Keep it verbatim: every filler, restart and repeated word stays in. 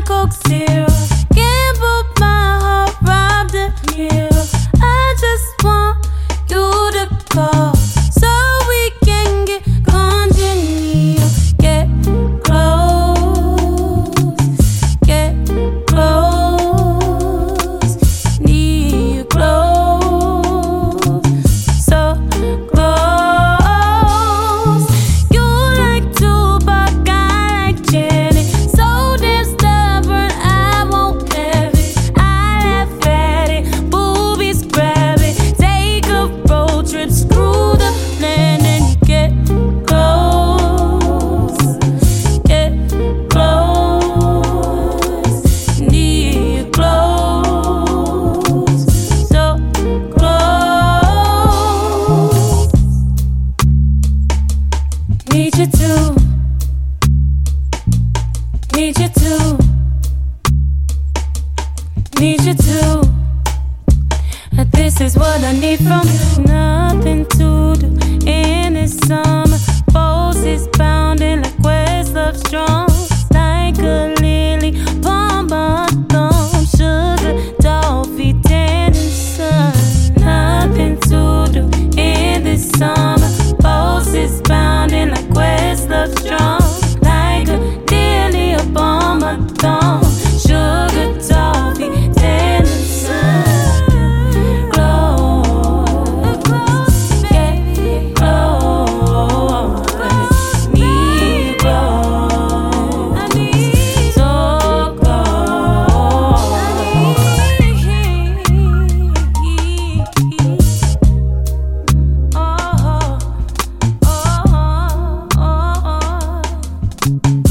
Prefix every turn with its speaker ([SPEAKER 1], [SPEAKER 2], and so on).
[SPEAKER 1] Coke Zero. Gamble my heart, robbed the hero. I just want you to call so we can get congenial. Get close, get close. Need you close, so close. You like Tupac, I like Janet. So damn stubborn, I won't have it. I laugh at it, boobies grab it. Take a road trip, screw the plan and get close, get close. Need you close, so close. Need you to, need you to, need you to. This is what I need from you. Nothing to do in this summer. Pulses pounding like Questlove strong, like a lily upon my thumb. Sugar, toffee, tan and sun. Nothing to do in this summer. Pulses pounding like Questlove strong, like a lily upon my thumb. Sugar, toffee, tan and sun. Oh, oh, oh, oh.